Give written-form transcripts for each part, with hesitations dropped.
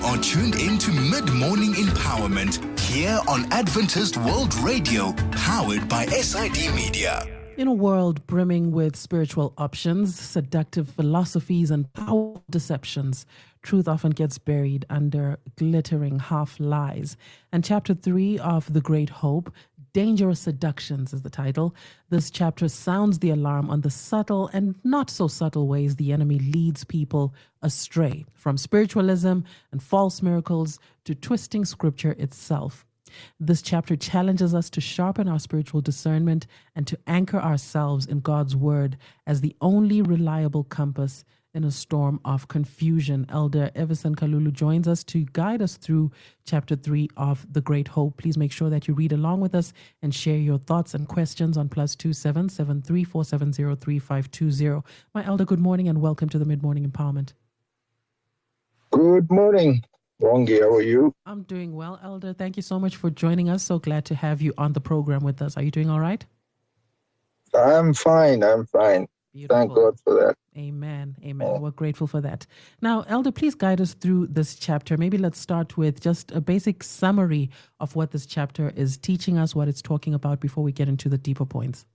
are tuned into Mid-Morning Empowerment here on Adventist World Radio, powered by SID Media. In a world brimming with spiritual options, seductive philosophies, and powerful deceptions, truth often gets buried under glittering half-lies. And Chapter 3 of The Great Hope, Dangerous Seductions is the title. This chapter sounds the alarm on the subtle and not so subtle ways the enemy leads people astray, from spiritualism and false miracles to twisting scripture itself. This chapter challenges us to sharpen our spiritual discernment and to anchor ourselves in God's word as the only reliable compass in a storm of confusion. Elder Everson Kalulu joins us to guide us through Chapter 3 of The Great Hope. Please make sure that you read along with us and share your thoughts and questions on +2 773 470 3520. My elder, good morning and welcome to the Mid-Morning Empowerment. Good morning. Rongi, how are you? I'm doing well, Elder. Thank you so much for joining us. So glad to have you on the program with us. Are you doing all right? I'm fine. Beautiful. Thank God for that. Amen. We're grateful for that. Now, Elder, please guide us through this chapter. Maybe let's start with just a basic summary of what this chapter is teaching us, what it's talking about before we get into the deeper points.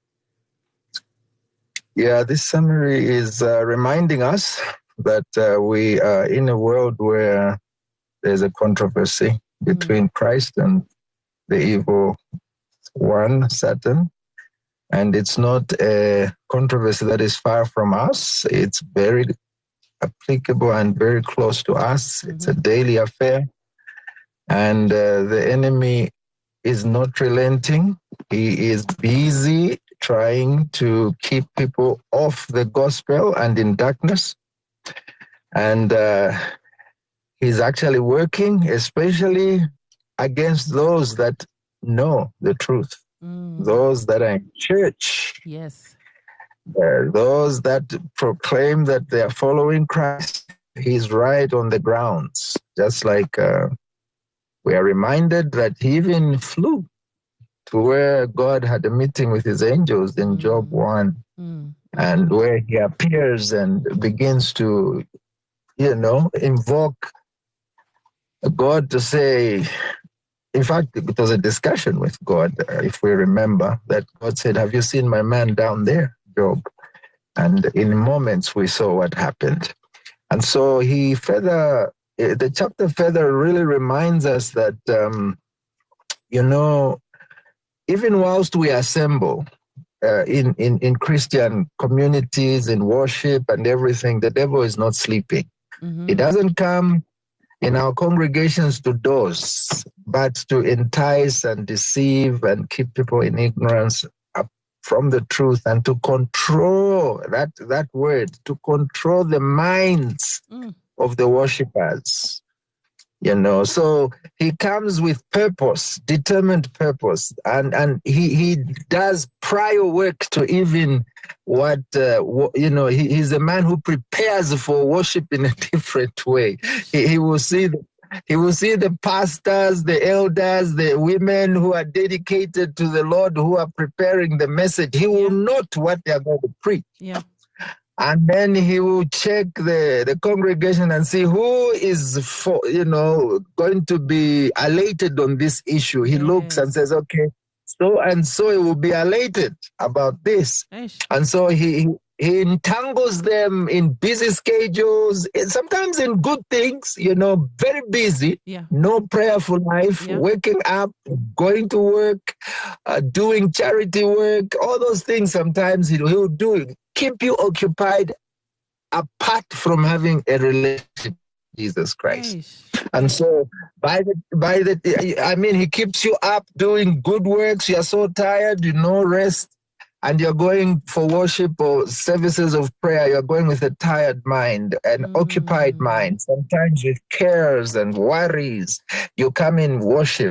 Yeah, this summary is reminding us that we are in a world where there's a controversy between Christ and the evil one, Satan. And it's not a controversy that is far from us. It's very applicable and very close to us. It's a daily affair. And the enemy is not relenting. He is busy trying to keep people off the gospel and in darkness. And he's actually working, especially against those that know the truth. Those that are in church, yes, those that proclaim that they are following Christ, he's right on the grounds. Just like we are reminded that he even flew to where God had a meeting with his angels in Job 1, and where he appears and begins to, invoke God to say. In fact, it was a discussion with God, if we remember, that God said, "Have you seen my man down there, Job?" And in moments we saw what happened. And so the chapter further really reminds us that, even whilst we assemble in Christian communities, in worship and everything, the devil is not sleeping. He doesn't come in our congregations to doze, but to entice and deceive and keep people in ignorance from the truth, and to control that word, to control the minds of the worshipers. So he comes with purpose, determined purpose, and he does prior work to even what, he's a man who prepares for worship in a different way. He will see the pastors, the elders, the women who are dedicated to the Lord, who are preparing the message. He will note what they are going to preach. Yeah. And then he will check the congregation and see who is going to be elated on this issue. He looks and says, okay, so and so he will be elated about this. And so he entangles them in busy schedules, sometimes in good things, very busy, no prayerful life, waking up, going to work, doing charity work, all those things sometimes he'll do. Keep you occupied apart from having a relationship with Jesus Christ. And so he keeps you up doing good works. You're so tired, rest, and you're going for worship or services of prayer. You're going with a tired mind, an occupied mind, sometimes with cares and worries. You come in worship.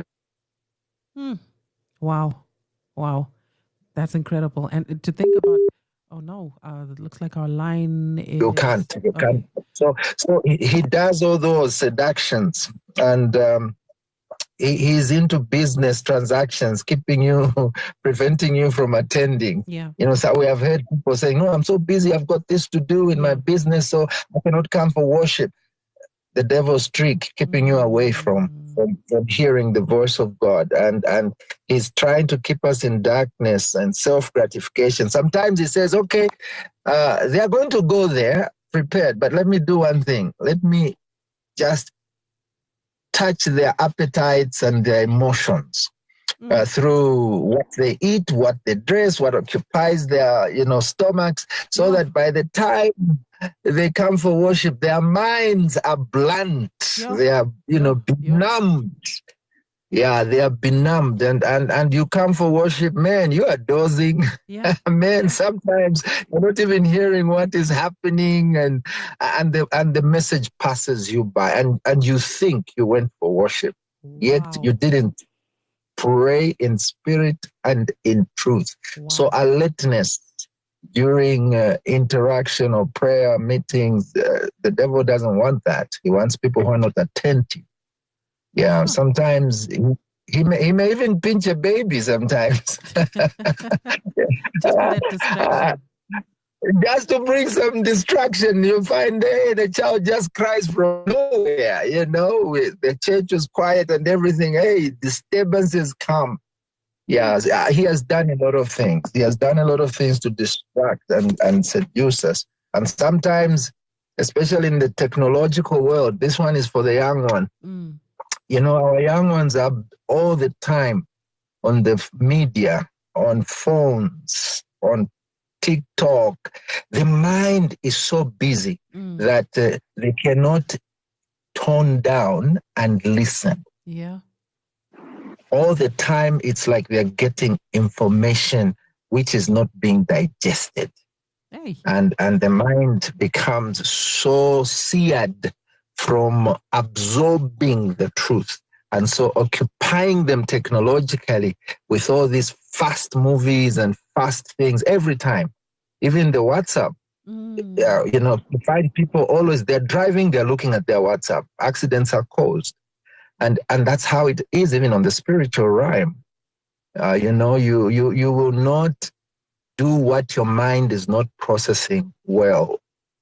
Wow. That's incredible. And to think about, it looks like our line is... You can't. So he does all those seductions, and he's into business transactions, preventing you from attending. Yeah. So we have heard people saying, "No, I'm so busy. I've got this to do in my business, so I cannot come for worship." the devil's trick, keeping you away from hearing the voice of God. And he's trying to keep us in darkness and self-gratification. Sometimes he says, okay, they are going to go there prepared, but let me do one thing. Let me just touch their appetites and their emotions through what they eat, what they dress, what occupies their, stomachs, so that by the time they come for worship, their minds are blunt. They are, benumbed. Yeah, they are benumbed. And you come for worship, man, you are dozing. Man, sometimes you're not even hearing what is happening, and the message passes you by, and you think you went for worship, yet you didn't pray in spirit and in truth. So alertness during interaction or prayer meetings, the devil doesn't want that. He wants people who are not attentive. Yeah, sometimes he may even pinch a baby sometimes. Just for that distraction. Just to bring some distraction. You find, the child just cries from nowhere, the church was quiet and everything. Hey, disturbances come. Yeah, he has done a lot of things. He has done a lot of things to distract and seduce us. And sometimes, especially in the technological world, this one is for the young one. Our young ones are all the time on the media, on phones, on TikTok. The mind is so busy that they cannot tone down and listen. Yeah. All the time, it's like they're getting information which is not being digested. Hey. And the mind becomes so seared from absorbing the truth. And so occupying them technologically with all these fast movies and fast things every time. Even the WhatsApp, you find people always, they're driving, they're looking at their WhatsApp. Accidents are caused. And that's how it is even on the spiritual realm. You will not do what your mind is not processing well.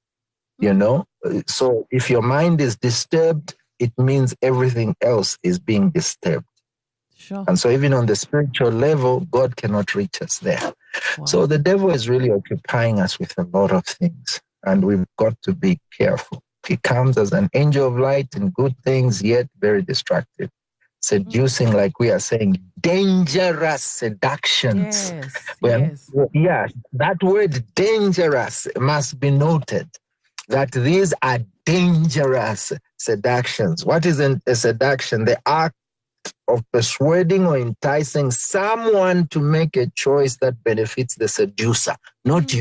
So if your mind is disturbed, it means everything else is being disturbed. Sure. And so even on the spiritual level, God cannot reach us there. Wow. So the devil is really occupying us with a lot of things, and we've got to be careful. He comes as an angel of light in good things, yet very destructive. Seducing, like we are saying, dangerous seductions. Yes. That word dangerous must be noted, that these are dangerous seductions. What is a seduction? The act of persuading or enticing someone to make a choice that benefits the seducer, not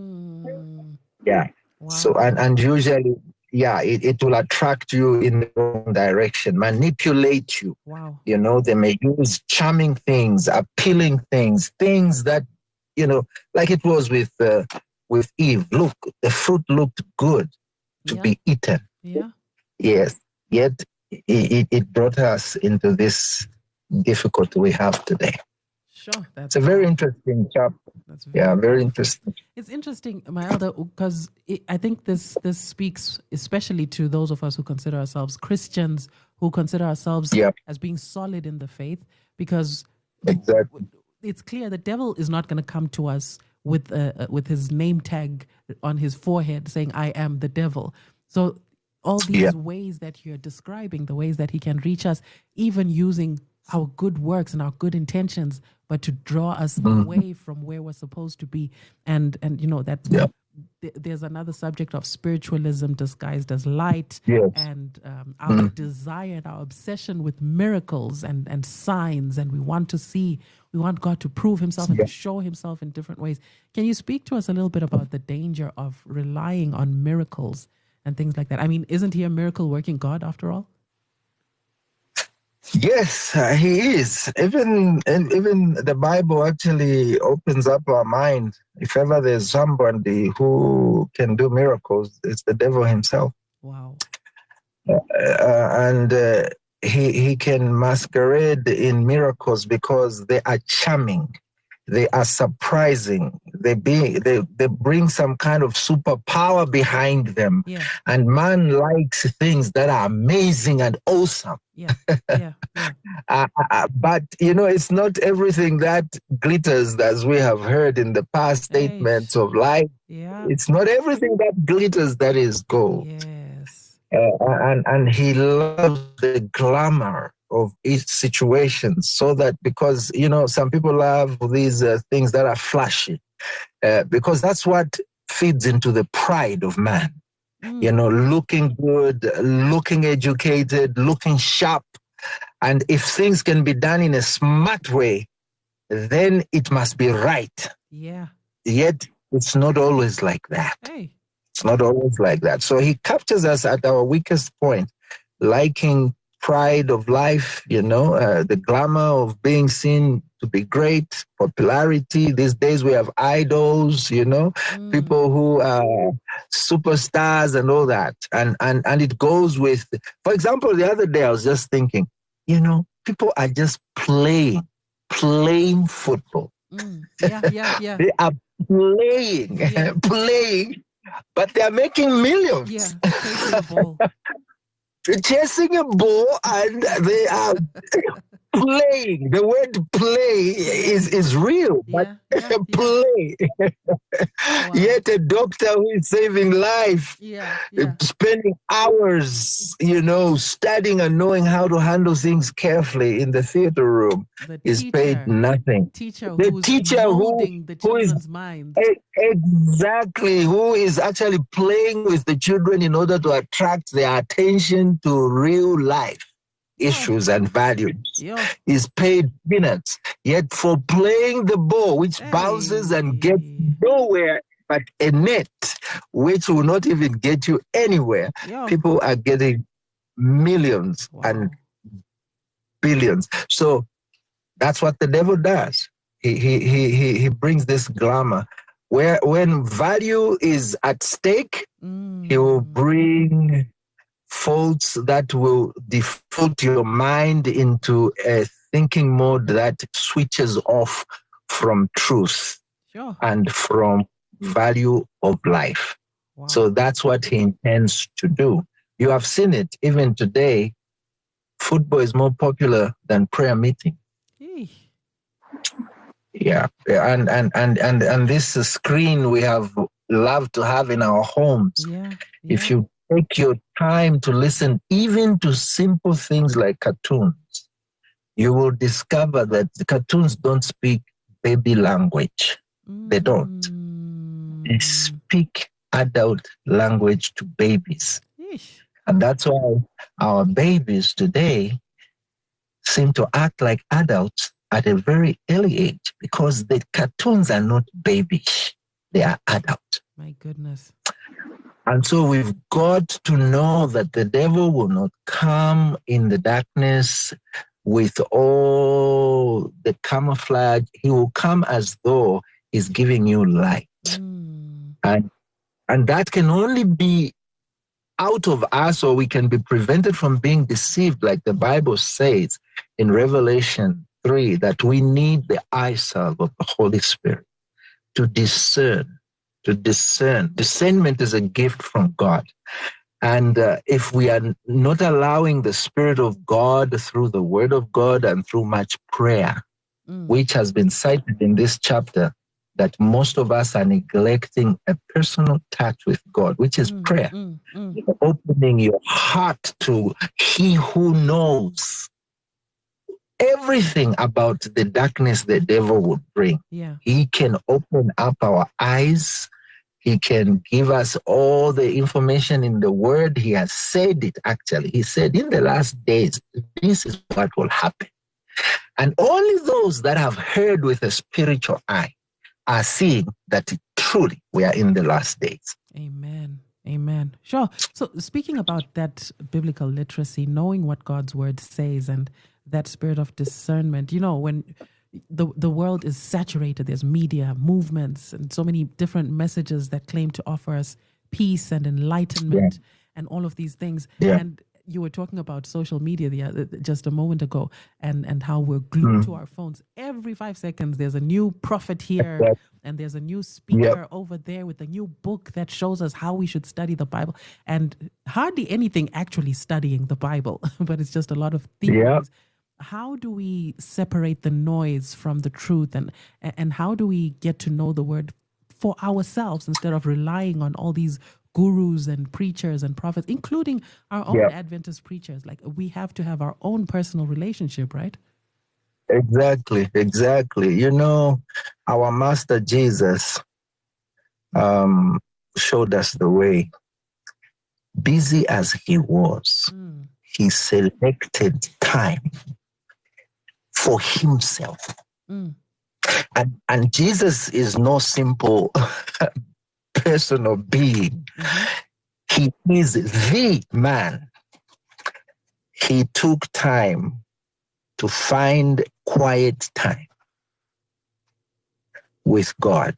you. Yeah. Wow. So, and usually, it will attract you in the wrong direction, manipulate you. Wow. They may use charming things, appealing things that, like it was with Eve. Look, the fruit looked good to be eaten. Yeah. Yes. Yet it brought us into this difficulty we have today. Sure. It's a very interesting chapter. Very interesting. It's interesting, my elder, because I think this speaks especially to those of us who consider ourselves Christians, who consider ourselves as being solid in the faith, because it's clear the devil is not going to come to us with his name tag on his forehead saying, I am the devil. So all these ways that you're describing, the ways that he can reach us, even using our good works and our good intentions, but to draw us away from where we're supposed to be. And that there's another subject of spiritualism disguised as light, and our desire and our obsession with miracles and signs, and we want God to prove himself and to show himself in different ways. Can you speak to us a little bit about the danger of relying on miracles and things like that? I mean, isn't he a miracle working God after all? Yes, he is. Even the Bible actually opens up our mind. If ever there's somebody who can do miracles, it's the devil himself. Wow. And he can masquerade in miracles because they are charming. They are surprising. They bring some kind of superpower behind them. Yeah. And man likes things that are amazing and awesome. Yeah. Yeah. Yeah. But, it's not everything that glitters, as we have heard in the past statements of life. Yeah. It's not everything that glitters that is gold. Yes. And he loves the glamour of each situation, so that because some people love these things that are flashy, because that's what feeds into the pride of man. Looking good, looking educated, looking sharp, and if things can be done in a smart way, then it must be right. Yeah. Yet it's not always like that. Hey. It's not always like that. So he captures us at our weakest point, liking pride of life, the glamour of being seen to be great, popularity. These days we have idols, people who are superstars and all that. And it goes with, for example, the other day I was just thinking, people are just playing football. Yeah. They are playing, but they are making millions. Yeah, chasing a ball. Chasing a ball, and they are playing. The word play is real, but play. Wow. Yet a doctor who is saving life, spending hours, studying and knowing how to handle things carefully in the theater room is paid nothing. The teacher molding the children's minds. Exactly, who is actually playing with the children in order to attract their attention to real life issues and values, is paid peanuts. Yet for playing the ball, which bounces and gets nowhere but a net, which will not even get you anywhere, people are getting millions and billions. So that's what the devil does. He brings this glamour where when value is at stake, he will bring faults that will default your mind into a thinking mode that switches off from truth and from value of life. Wow. So that's what he intends to do. You have seen it even today. Football is more popular than prayer meeting. Yeah, and this screen we have loved to have in our homes. If you take your time to listen even to simple things like cartoons, you will discover that the cartoons don't speak baby language. They don't. They speak adult language to babies. And that's why our babies today seem to act like adults at a very early age, because the cartoons are not babish. They are adult. My goodness. And so we've got to know that the devil will not come in the darkness with all the camouflage. He will come as though he's giving you light. And that can only be out of us, or we can be prevented from being deceived, like the Bible says in Revelation 3, that we need the eye salve of the Holy Spirit to discern. Discernment is a gift from God. And if we are not allowing the Spirit of God through the Word of God and through much prayer, which has been cited in this chapter, that most of us are neglecting a personal touch with God, which is prayer. Opening your heart to He who knows everything about the darkness the devil would bring. He can open up our eyes. He can give us all the information in the Word. He has said it, actually. He said, in the last days, this is what will happen. And only those that have heard with a spiritual eye are seeing that truly we are in the last days. Amen. Amen. Sure. So speaking about that biblical literacy, knowing what God's Word says and that spirit of discernment, when the world is saturated, there's media, movements, and so many different messages that claim to offer us peace and enlightenment and all of these things. And you were talking about social media just a moment ago, and how we're glued to our phones. Every 5 seconds, there's a new prophet here, and there's a new speaker over there with a new book that shows us how we should study the Bible. And hardly anything actually studying the Bible, but it's just a lot of theories. Yeah. How do we separate the noise from the truth, and how do we get to know the word for ourselves instead of relying on all these gurus and preachers and prophets, including our own Adventist preachers? Like, we have to have our own personal relationship, right? Exactly. You know, our Master Jesus showed us the way. Busy as he was, he selected time for himself. And Jesus is no simple person or being. He is the man. He took time to find quiet time with God.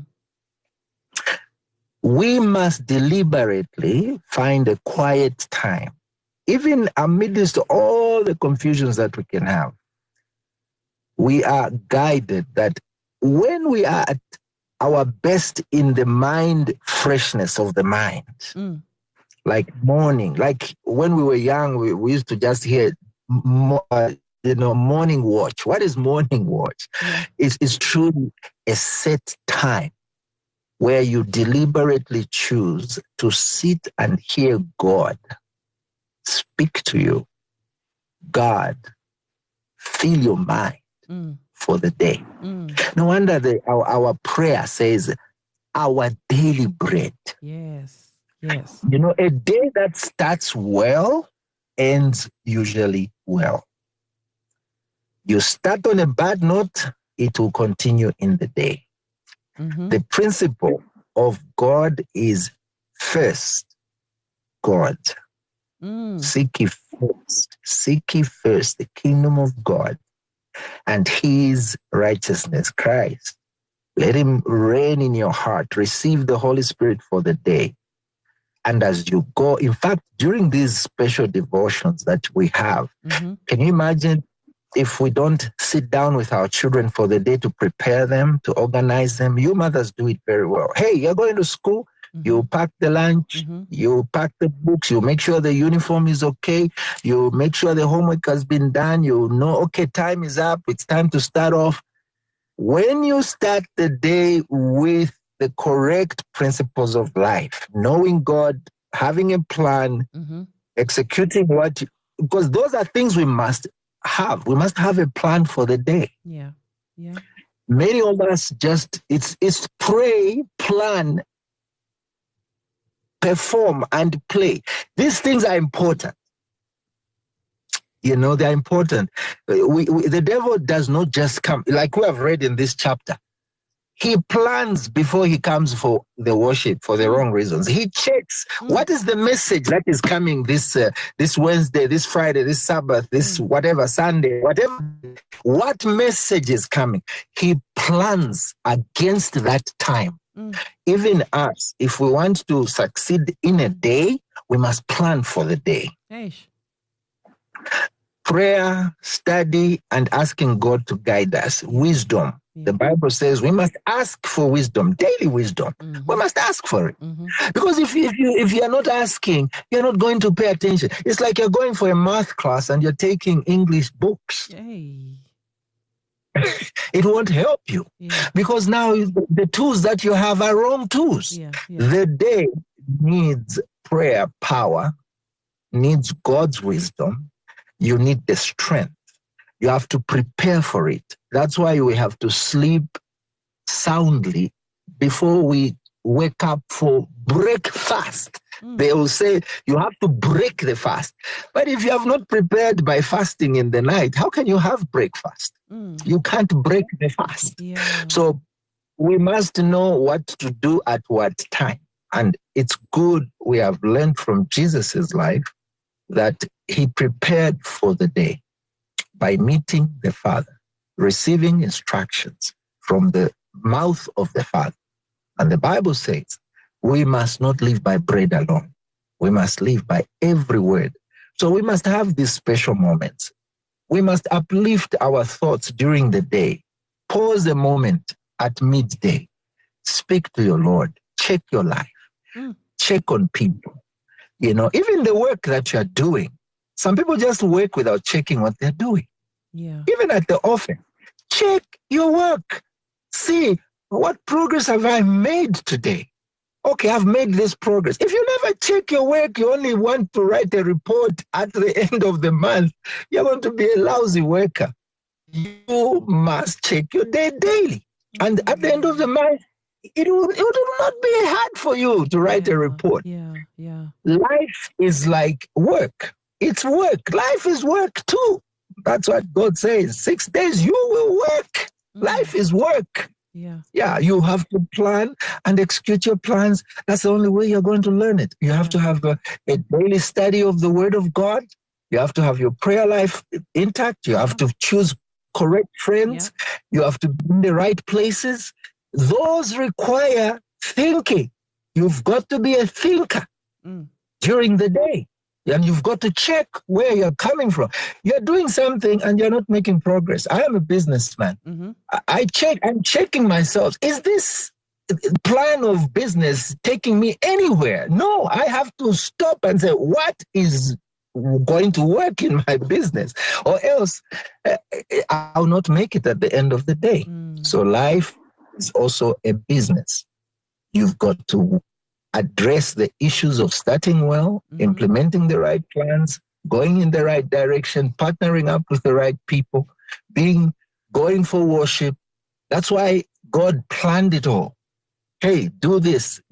We must deliberately find a quiet time, even amidst all the confusions that we can have. We are guided that when we are at our best in the mind freshness of the mind, like morning, like when we were young, we used to just hear, morning watch. What is morning watch? It's truly a set time where you deliberately choose to sit and hear God speak to you. God, fill your mind for the day. No wonder our prayer says, our daily bread. Yes. You know, a day that starts well ends usually well. You start on a bad note, it will continue in the day. The principle of God is first God. Seek ye first the kingdom of God and his righteousness, Christ. Let him reign in your heart. Receive the Holy Spirit for the day. And as you go, in fact, during these special devotions that we have, can you imagine if we don't sit down with our children for the day to prepare them, to organize them? You mothers do it very well. Hey, you're going to school. You pack the lunch, you pack the books, you make sure the uniform is okay, you make sure the homework has been done, you know, okay, time is up, it's time to start off. When you start the day with the correct principles of life, knowing God, having a plan, executing because those are things we must have. We must have a plan for the day. Yeah. Many of us just, it's pray, plan, perform, and play. These things are important. You know, they're important. The devil does not just come, like we have read in this chapter. He plans before he comes for the worship for the wrong reasons. He checks what is the message that is coming this Wednesday, this Friday, this Sabbath, this whatever, Sunday, whatever. What message is coming? He plans against that time. Even us, if we want to succeed in a day, we must plan for the day. Prayer, study, and asking God to guide us. Wisdom. The Bible says we must ask for wisdom, daily wisdom. We must ask for it. Because if you are not asking, you're not going to pay attention. It's like you're going for a math class and you're taking English books. It won't help you because now the tools that you have are wrong tools. The day needs prayer power, needs God's wisdom. You need the strength. You have to prepare for it. That's why we have to sleep soundly before we wake up for breakfast. They will say you have to break the fast. But if you have not prepared by fasting in the night, how can you have breakfast? You can't break the fast. So we must know what to do at what time. And it's good we have learned from Jesus's life that he prepared for the day by meeting the Father, receiving instructions from the mouth of the Father. And the Bible says, we must not live by bread alone. We must live by every word. So we must have these special moments. We must uplift our thoughts during the day. Pause a moment at midday. Speak to your Lord. Check your life. Check on people. Even the work that you're doing. Some people just work without checking what they're doing. Yeah. Even at the office, check your work. See, what progress have I made today? Okay, I've made this progress. If you never check your work, you only want to write a report at the end of the month, you're going to be a lousy worker. You must check your day daily. And at the end of the month, it will not be hard for you to write a report. Yeah. Life is like work. It's work. Life is work too. That's what God says. 6 days you will work. Life is work. Yeah, you have to plan and execute your plans. That's the only way you're going to learn it. You have to have a daily study of the Word of God. You have to have your prayer life intact. You have to choose correct friends. You have to be in the right places. Those require thinking. You've got to be a thinker during the day. And you've got to check where you're coming from. You're doing something and you're not making progress. I am a businessman. I'm checking myself. Is this plan of business taking me anywhere? No, I have to stop and say, what is going to work in my business? Or else I'll not make it at the end of the day. So life is also a business. You've got to address the issues of starting well, implementing the right plans, going in the right direction, partnering up with the right people, going for worship. That's why God planned it all. Hey, do this.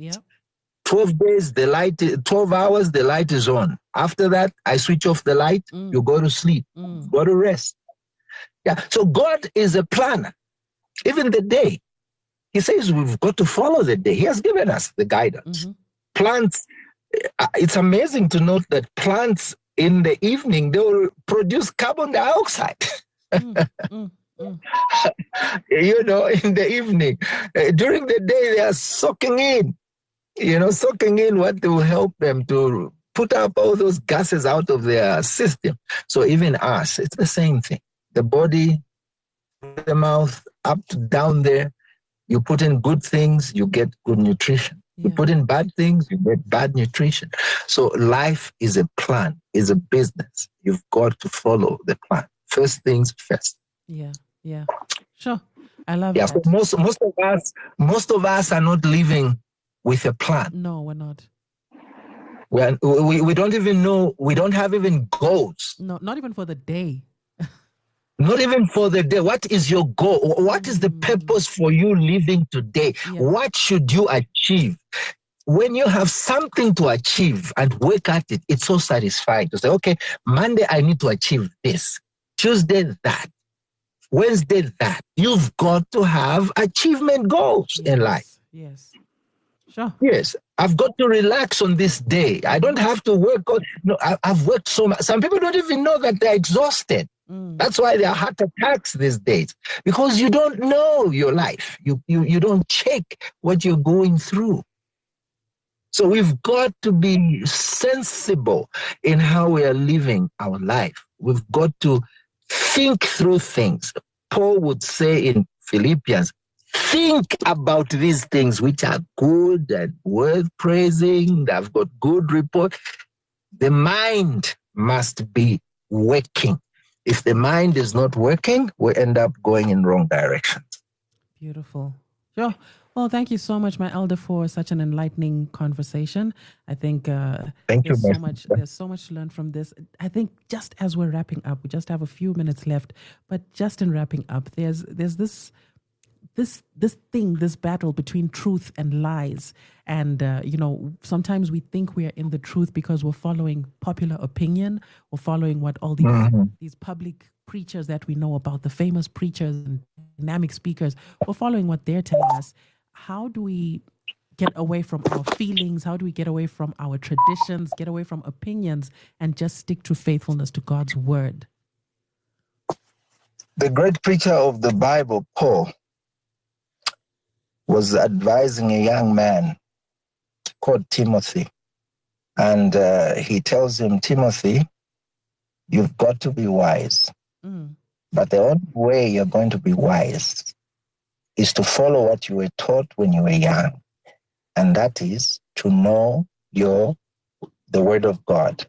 12 days, 12 hours, the light is on. After that, I switch off the light, you go to sleep, go to rest. Yeah. So God is a planner. Even the day. He says we've got to follow the day. He has given us the guidance. Plants, it's amazing to note that plants in the evening, they will produce carbon dioxide. In the evening. During the day, they are soaking in what will help them to put up all those gases out of their system. So even us, it's the same thing. The body, the mouth, up to down there. You put in good things, you get good nutrition. You put in bad things, you get bad nutrition. So life is a plan, is a business. You've got to follow the plan. First things first. Yeah. Sure. I love that. So most of us are not living with a plan. No, we're not. We don't even know, we don't have even goals. No, not even for the day. Not even for the day. What is your goal? What is the purpose for you living today? What should you achieve? When you have something to achieve and work at it, it's so satisfying to say, okay, Monday I need to achieve this. Tuesday that. Wednesday that. You've got to have achievement goals in life. Yes. Sure. Yes. I've got to relax on this day. I don't have to work. I've worked so much. Some people don't even know that they're exhausted. That's why there are heart attacks these days, because you don't know your life. You don't check what you're going through. So we've got to be sensible in how we are living our life. We've got to think through things. Paul would say in Philippians, think about these things which are good and worth praising. They've got good report. The mind must be working. If the mind is not working, we end up going in wrong directions. Beautiful. Sure. Well, thank you so much, my elder, for such an enlightening conversation. I think there's so much to learn from this. I think just as we're wrapping up, we just have a few minutes left, but just in wrapping up, there's this battle between truth and lies. And, sometimes we think we are in the truth because we're following popular opinion or following what all these public preachers that we know about, the famous preachers and dynamic speakers, we're following what they're telling us. How do we get away from our feelings? How do we get away from our traditions, get away from opinions, and just stick to faithfulness to God's word? The great preacher of the Bible, Paul, was advising a young man called Timothy. And he tells him, Timothy, You've got to be wise. But the only way you're going to be wise is to follow what you were taught when you were young. And that is to know the word of God.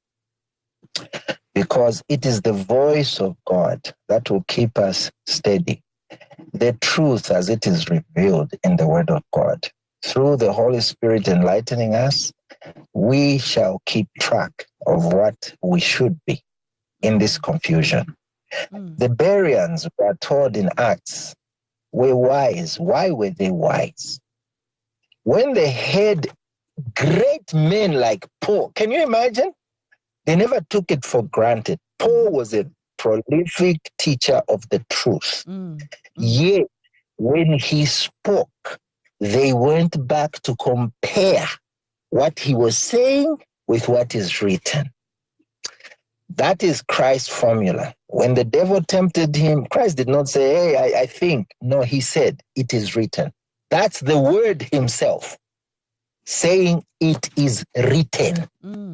Because it is the voice of God that will keep us steady. The truth as it is revealed in the word of God. Through the Holy Spirit enlightening us, we shall keep track of what we should be in this confusion. The Bereans who are told in Acts were wise. Why were they wise? When they had great men like Paul, can you imagine? They never took it for granted. Paul was a prolific teacher of the truth. Yet, when he spoke, they went back to compare what he was saying with what is written. That is Christ's formula. When the devil tempted him, Christ did not say, hey, I think. No, he said, it is written. That's the word himself saying it is written.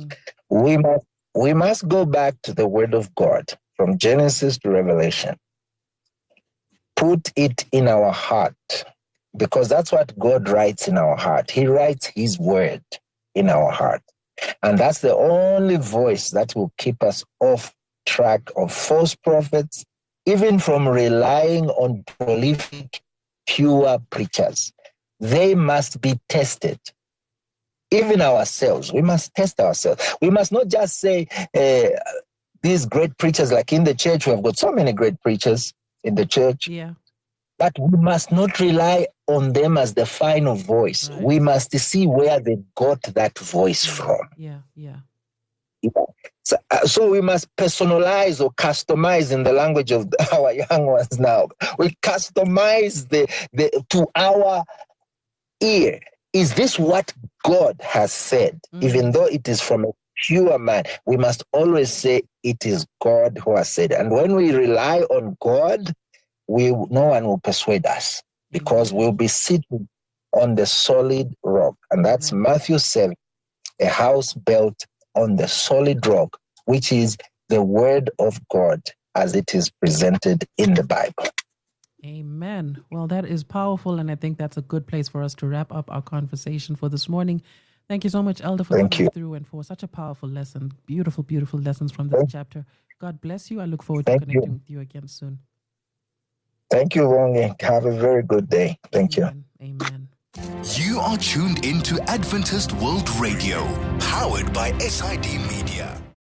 We must go back to the word of God from Genesis to Revelation. Put it in our heart because that's what God writes in our heart. He writes his word in our heart. And that's the only voice that will keep us off track of false prophets, even from relying on prolific, pure preachers. They must be tested. Even ourselves, we must test ourselves. We must not just say these great preachers, like in the church, we have got so many great preachers in the church. Yeah. But we must not rely on them as the final voice. Right. We must see where they got that voice from. Yeah. So we must personalize or customize in the language of our young ones now. We customize to our ear. Is this what God has said? Even though it is from a pure man, we must always say it is God who has said it. And when we rely on God, no one will persuade us because we'll be sitting on the solid rock. And that's Matthew 7, a house built on the solid rock, which is the word of God as it is presented in the Bible. Amen. Well, that is powerful, and I think that's a good place for us to wrap up our conversation for this morning. Thank you so much, Elder, for coming through and for such a powerful lesson. Beautiful, beautiful lessons from this chapter. God bless you. I look forward to connecting with you again soon. Thank you, Rongi. Have a very good day. Thank you. Amen. You are tuned into Adventist World Radio, powered by SID Media.